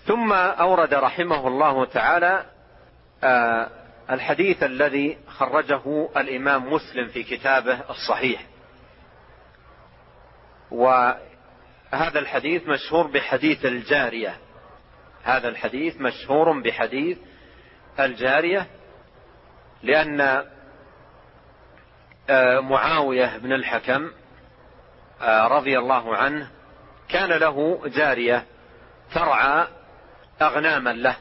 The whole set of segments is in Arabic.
ثم أورد رحمه الله تعالى الحديث الذي خرجه الإمام مسلم في كتابه الصحيح، وهذا الحديث مشهور بحديث الجارية. هذا الحديث مشهور بحديث الجارية، لأن معاوية بن الحكم رضي الله عنه كان له جارية ترعى أغناما له،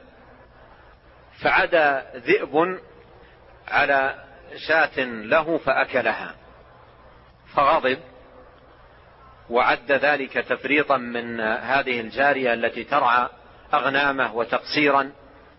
فعدا ذئب على شاة له فأكلها، فغضب وعد ذلك تفريطا من هذه الجارية التي ترعى أغنامه وتقصيرا.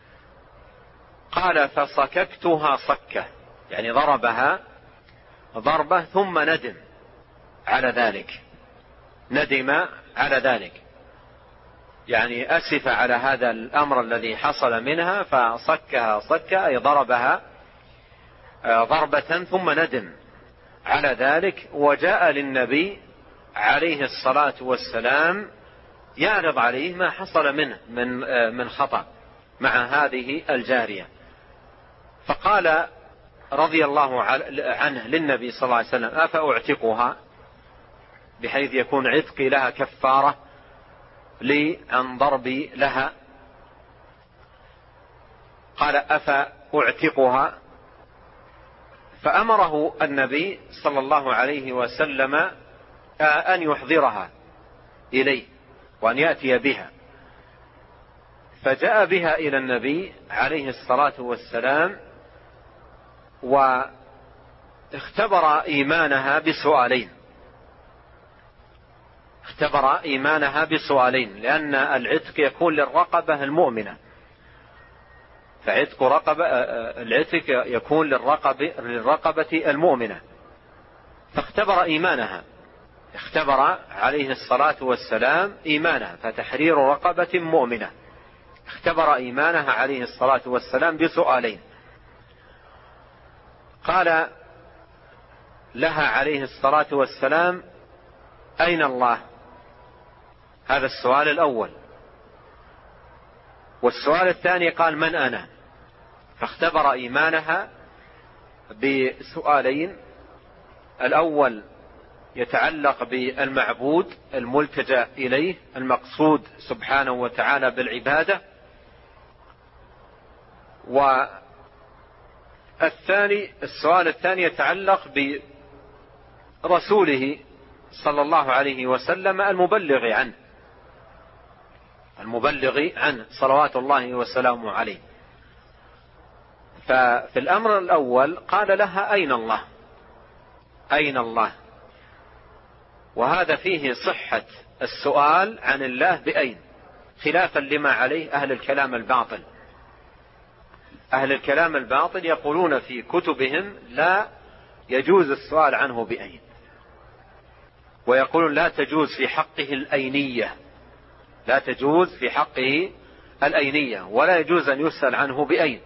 قال فصككتها صكة، يعني ضربها ضربة ثم ندم على ذلك، ندم على ذلك، يعني أسف على هذا الأمر الذي حصل منها، فصكها صكة أي ضربها ضربة ثم ندم على ذلك، وجاء للنبي عليه الصلاة والسلام يعرض عليه ما حصل منه من خطأ مع هذه الجارية. فقال رضي الله عنه للنبي صلى الله عليه وسلم أفأعتقها، بحيث يكون عتقي لها كفارة لي عن ضربي لها. قال أفأعتقها، فأمره النبي صلى الله عليه وسلم أن يحضرها إليه وأن يأتي بها، فجاء بها إلى النبي عليه الصلاة والسلام، واختبر إيمانها بسؤالين. اختبر إيمانها بسؤالين، لأن العتق يكون للرقبة المؤمنة، فعتق العتق يكون للرقبة المؤمنة، فاختبر إيمانها، اختبر عليه الصلاة والسلام إيمانها، فتحرير رقبة مؤمنة. اختبر إيمانها عليه الصلاة والسلام بسؤالين. قال لها عليه الصلاة والسلام أين الله؟ هذا السؤال الأول. والسؤال الثاني قال من أنا؟ فاختبر إيمانها بسؤالين، الأول يتعلق بالمعبود الملتجأ إليه المقصود سبحانه وتعالى بالعبادة، السؤال الثاني يتعلق برسوله صلى الله عليه وسلم المبلغ عنه صلوات الله وسلامه عليه. ففي الأمر الأول قال لها أين الله؟ أين الله؟ وهذا فيه صحة السؤال عن الله بأين، خلافا لما عليه أهل الكلام الباطل. أهل الكلام الباطل يقولون في كتبهم لا يجوز السؤال عنه بأين، ويقولون لا تجوز في حقه الأينية، لا تجوز في حقه الأينية، ولا يجوز أن يسأل عنه بأين.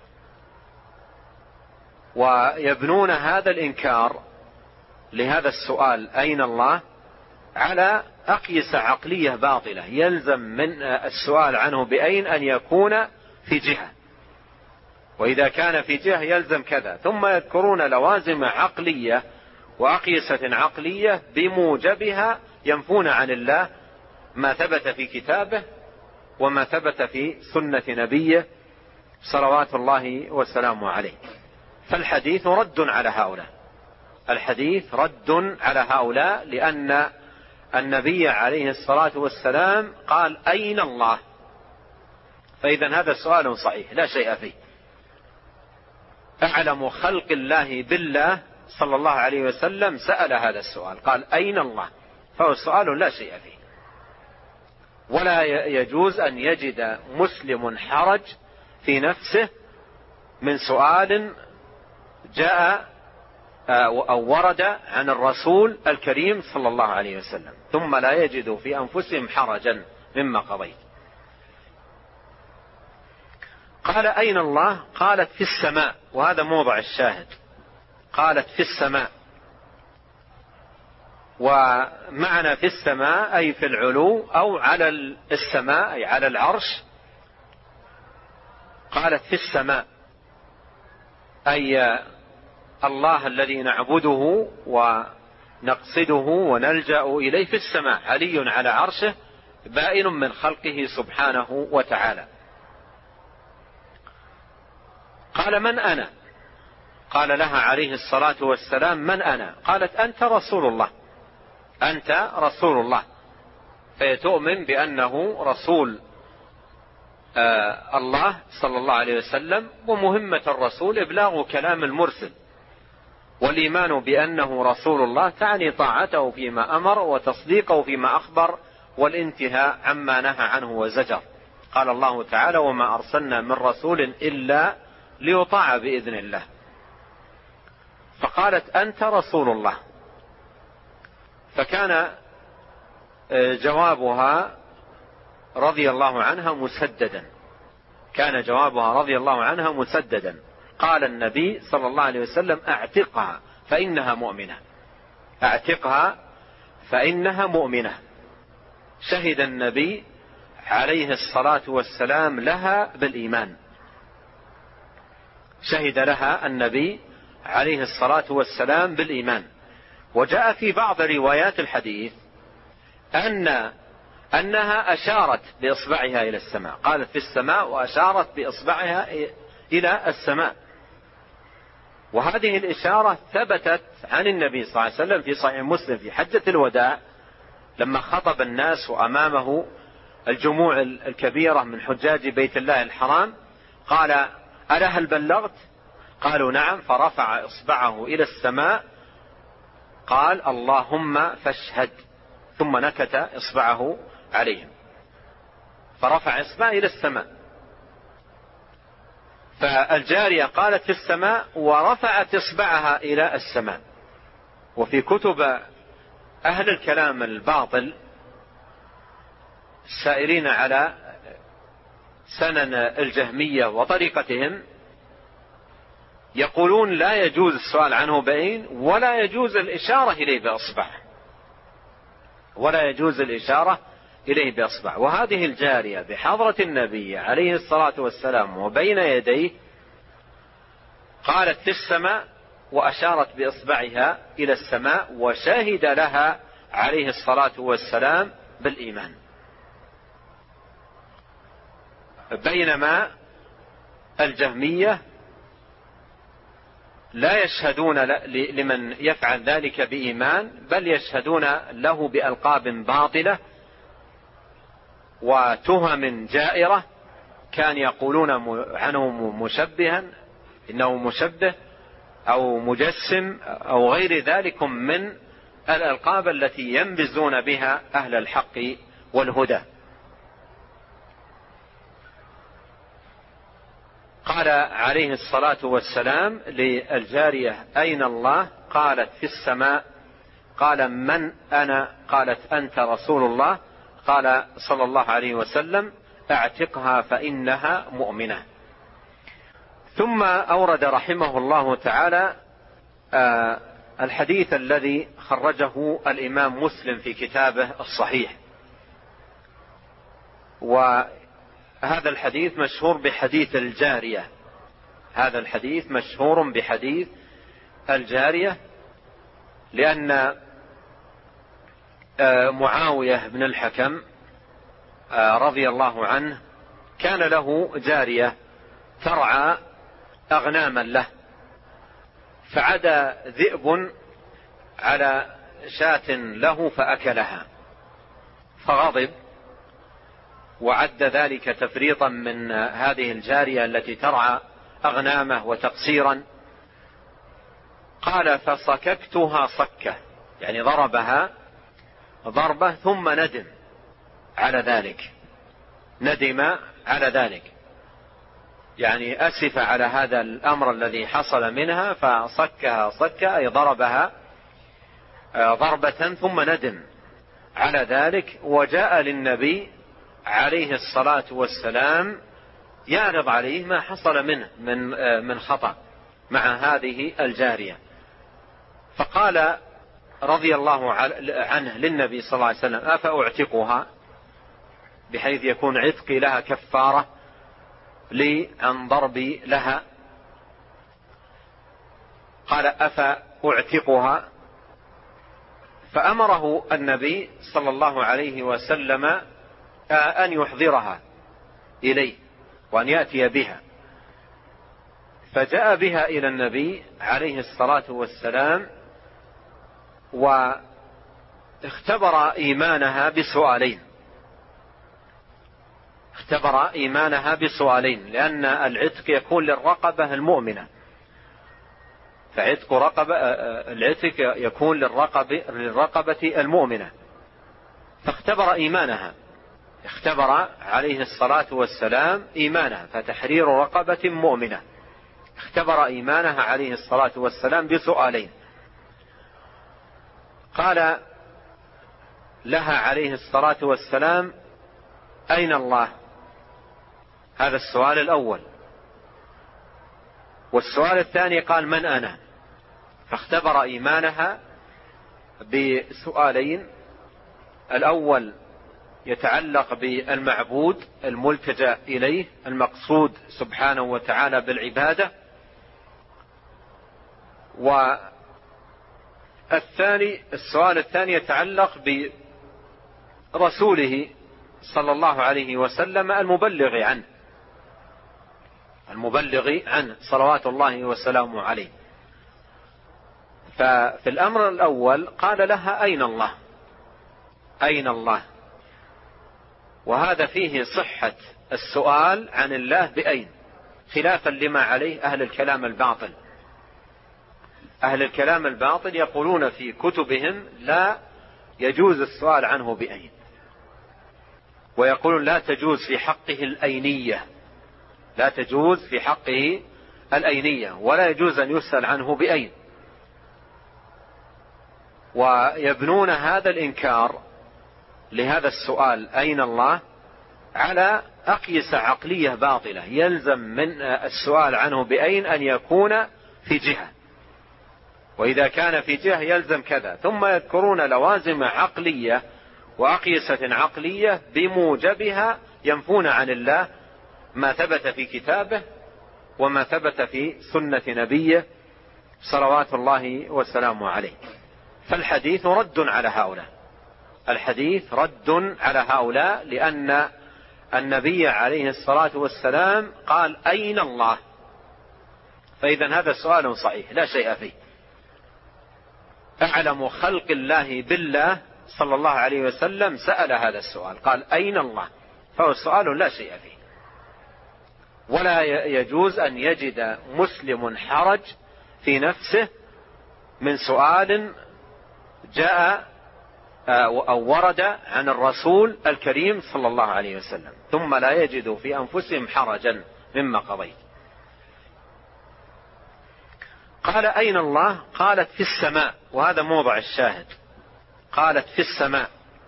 ويبنون هذا الإنكار لهذا السؤال أين الله على أقيسة عقلية باطلة، يلزم من السؤال عنه بأين أن يكون في جهة، وإذا كان في جهة يلزم كذا، ثم يذكرون لوازم عقلية وأقيسة عقلية بموجبها ينفون عن الله ما ثبت في كتابه وما ثبت في سنة نبيه صلوات الله وسلامه عليه. فالحديث رد على هؤلاء، الحديث رد على هؤلاء، لأن النبي عليه الصلاة والسلام قال أين الله؟ فإذا هذا سؤال صحيح لا شيء فيه. أعلم خلق الله بالله صلى الله عليه وسلم سأل هذا السؤال، قال أين الله؟ فهو سؤال لا شيء فيه، ولا يجوز أن يجد مسلم حرج في نفسه من سؤال جاء أو ورد عن الرسول الكريم صلى الله عليه وسلم، ثم لا يجد في أنفسهم حرجا مما قضيت. قال أين الله؟ قالت في السماء، وهذا موضع الشاهد، قالت في السماء. ومعنى في السماء أي في العلو، أو على السماء أي على العرش، قالت في السماء، أي الله الذي نعبده ونقصده ونلجأ إليه في السماء، علي على عرشه بائن من خلقه سبحانه وتعالى. قال من أنا؟ قال لها عليه الصلاة والسلام من أنا؟ قالت أنت رسول الله، أنت رسول الله. فيتؤمن بأنه رسول الله صلى الله عليه وسلم، ومهمة الرسول إبلاغ كلام المرسل، والإيمان بأنه رسول الله تعني طاعته فيما أمر وتصديقه فيما أخبر والانتهاء عما نهى عنه وزجر. قال الله تعالى وما أرسلنا من رسول إلا ليطاع بإذن الله. فقالت أنت رسول الله. فكان جوابها رضي الله عنها مسددا، كان جوابها رضي الله عنها مسددا. قال النبي صلى الله عليه وسلم اعتقها فإنها مؤمنة، اعتقها فإنها مؤمنة. شهد النبي عليه الصلاة والسلام لها بالإيمان، شهد لها النبي عليه الصلاة والسلام بالإيمان. وجاء في بعض روايات الحديث أنها أشارت بإصبعها إلى السماء، قالت في السماء وأشارت بإصبعها إلى السماء. وهذه الإشارة ثبتت عن النبي صلى الله عليه وسلم في صحيح مسلم في حجة الوداع لما خطب الناس وأمامه الجموع الكبيرة من حجاج بيت الله الحرام، قال ألا هل بلغت؟ قالوا نعم. فرفع إصبعه إلى السماء قال اللهم فاشهد، ثم نكت إصبعه عليهم، فرفع إصبعه إلى السماء. فالجارية قالت في السماء ورفعت إصبعها إلى السماء. وفي كتب أهل الكلام الباطل السائرين على سنن الجهمية وطريقتهم يقولون لا يجوز السؤال عنه بعين، ولا يجوز الإشارة إليه بإصبع، ولا يجوز الإشارة إليه بإصبع. وهذه الجارية بحضرة النبي عليه الصلاة والسلام وبين يديه قالت في السماء وأشارت بإصبعها إلى السماء، وشاهد لها عليه الصلاة والسلام بالإيمان. بينما الجهمية لا يشهدون لمن يفعل ذلك بإيمان، بل يشهدون له بألقاب باطلة وتهم جائرة. كان يقولون عنه مشبها، إنه مشبه أو مجسم أو غير ذلك من الألقاب التي ينبزون بها أهل الحق والهدى. قال عليه الصلاة والسلام للجارية أين الله؟ قالت في السماء. قال من أنا؟ قالت أنت رسول الله. قال صلى الله عليه وسلم اعتقها فإنها مؤمنة. ثم أورد رحمه الله تعالى الحديث الذي خرجه الإمام مسلم في كتابه الصحيح. وهذا الحديث مشهور بحديث الجارية، هذا الحديث مشهور بحديث الجارية، لأن معاوية بن الحكم رضي الله عنه كان له جارية ترعى أغناما له، فعدا ذئب على شاة له فأكلها، فغضب وعد ذلك تفريطا من هذه الجارية التي ترعى أغنامه وتقصيرا. قال فصككتها صكة، يعني ضربها ضربة ثم ندم على ذلك، ندم على ذلك، يعني أسف على هذا الأمر الذي حصل منها، فصكها صكة أي ضربها ضربة ثم ندم على ذلك. وجاء للنبي عليه الصلاة والسلام يعرض عليه ما حصل منه من خطأ مع هذه الجارية. فقال رضي الله عنه للنبي صلى الله عليه وسلم أفأعتقها، بحيث يكون عتقي لها كفارة، لي عن ضربي لها. قال أفأعتقها؟ فأمره النبي صلى الله عليه وسلم أن يحضرها إليه وأن يأتي بها. فجاء بها إلى النبي عليه الصلاة والسلام، واختبر إيمانها بسؤالين. اختبر إيمانها بسؤالين، لأن العتق يكون للرقبة المؤمنة، فعتق العتق يكون للرقبة المؤمنة. فاختبر إيمانها، اختبر عليه الصلاة والسلام إيمانها، فتحرير رقبة مؤمنة. اختبر إيمانها عليه الصلاة والسلام بسؤالين. قال لها عليه الصلاة والسلام: أين الله؟ هذا السؤال الأول. والسؤال الثاني قال: من أنا؟ فاختبر إيمانها بسؤالين. الأول يتعلق بالمعبود الملتجأ إليه المقصود سبحانه وتعالى بالعبادة، السؤال الثاني يتعلق برسوله صلى الله عليه وسلم المبلغ عنه صلوات الله وسلامه عليه. ففي الأمر الأول قال لها: أين الله؟ أين الله؟ وهذا فيه صحة السؤال عن الله بأين، خلافا لما عليه أهل الكلام الباطل. أهل الكلام الباطل يقولون في كتبهم: لا يجوز السؤال عنه بأين، ويقولون لا تجوز في حقه الأينية، لا تجوز في حقه الأينية، ولا يجوز أن يسأل عنه بأين. ويبنون هذا الإنكار لهذا السؤال أين الله على أقيسة عقلية باطلة. يلزم من السؤال عنه بأين أن يكون في جهة، وإذا كان في جهة يلزم كذا، ثم يذكرون لوازم عقلية وأقيسة عقلية بموجبها ينفون عن الله ما ثبت في كتابه وما ثبت في سنة نبيه صلوات الله وسلامه عليه. فالحديث رد على هؤلاء، الحديث رد على هؤلاء، لأن النبي عليه الصلاة والسلام قال: أين الله؟ فإذا هذا سؤال صحيح لا شيء فيه. أعلم خلق الله بالله صلى الله عليه وسلم سأل هذا السؤال، قال: أين الله؟ فهو سؤال لا شيء فيه. ولا يجوز أن يجد مسلم حرج في نفسه من سؤال جاء أو ورد عن الرسول الكريم صلى الله عليه وسلم، ثم لا يجدوا في أنفسهم حرجا مما قضيت. قال: أين الله؟ قالت: في السماء. وهذا موضع الشاهد، قالت: في السماء.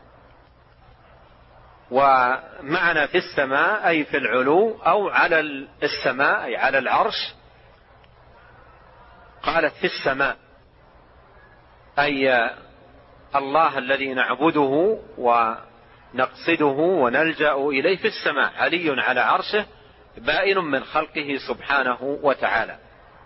ومعنى في السماء أي في العلو، أو على السماء أي على العرش. قالت: في السماء أي الله الذي نعبده ونقصده ونلجأ إليه في السماء، علي على عرشه بائن من خلقه سبحانه وتعالى.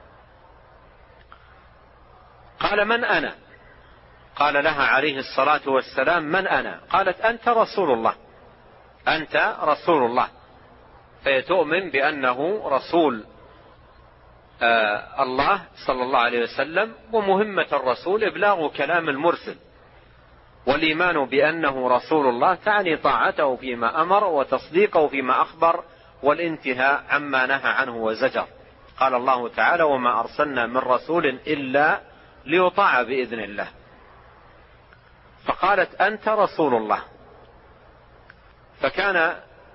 قال: من أنا؟ قال لها عليه الصلاة والسلام: من أنا؟ قالت: أنت رسول الله، أنت رسول الله. فيتؤمن بأنه رسول الله صلى الله عليه وسلم، ومهمة الرسول إبلاغ كلام المرسل، والإيمان بأنه رسول الله تعني طاعته فيما أمر وتصديقه فيما أخبر والانتهاء عما نهى عنه وزجر. قال الله تعالى: وما أرسلنا من رسول إلا ليطاع بإذن الله. فقالت: أنت رسول الله. فكان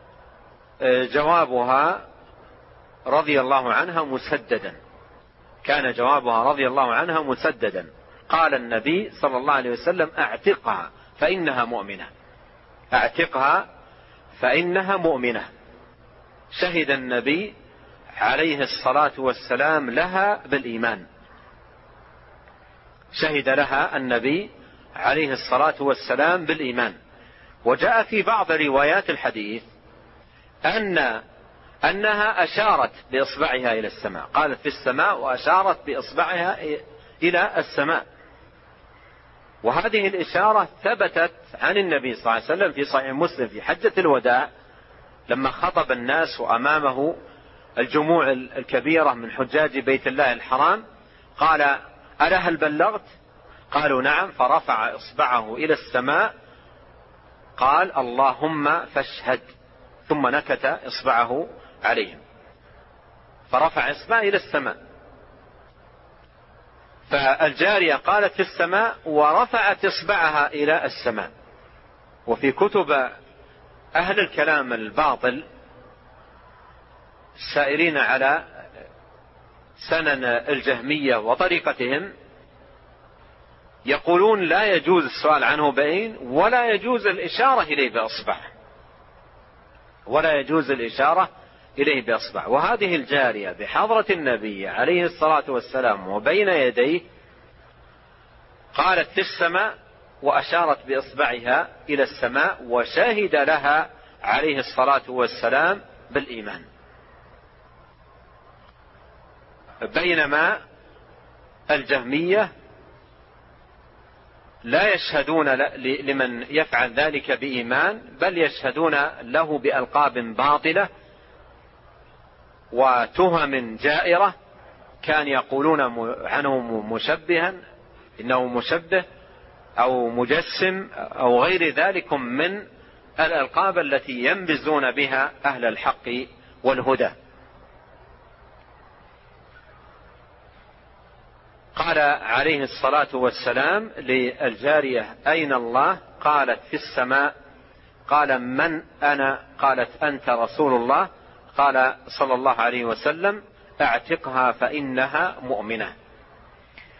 جوابها رضي الله عنها مسددا، كان جوابها رضي الله عنها مسددا. قال النبي صلى الله عليه وسلم: اعتقها فإنها مؤمنة، اعتقها فإنها مؤمنة. شهد النبي عليه الصلاة والسلام لها بالإيمان، شهد لها النبي عليه الصلاة والسلام بالإيمان. وجاء في بعض روايات الحديث أن أنها أشارت بإصبعها إلى السماء، قالت في السماء وأشارت بإصبعها إلى السماء. وهذه الإشارة ثبتت عن النبي صلى الله عليه وسلم في صحيح مسلم في حجة الوداع لما خطب الناس وأمامه الجموع الكبيرة من حجاج بيت الله الحرام، قال: ألا هل بلغت؟ قالوا: نعم. فرفع إصبعه إلى السماء، قال: اللهم فاشهد، ثم نكت إصبعه عليهم، فرفع إصبعه إلى السماء. فالجارية قالت في السماء ورفعت إصبعها إلى السماء. وفي كتب أهل الكلام الباطل السائرين على سنن الجهمية وطريقتهم يقولون لا يجوز السؤال عنه بعين، ولا يجوز الإشارة إليه بإصبع، ولا يجوز الإشارة إليه بإصبع. وهذه الجارية بحضرة النبي عليه الصلاة والسلام وبين يديه قالت في السماء وأشارت بإصبعها إلى السماء، وشهد لها عليه الصلاة والسلام بالإيمان. بينما الجهمية لا يشهدون لمن يفعل ذلك بإيمان، بل يشهدون له بألقاب باطلة وتهم جائرة. كان يقولون عنه مشبها، إنه مشبه أو مجسم أو غير ذلك من الألقاب التي ينبزون بها أهل الحق والهدى. قال عليه الصلاة والسلام للجارية: أين الله؟ قالت في السماء. قال: من أنا؟ قالت: أنت رسول الله. قال صلى الله عليه وسلم: اعتقها فإنها مؤمنة.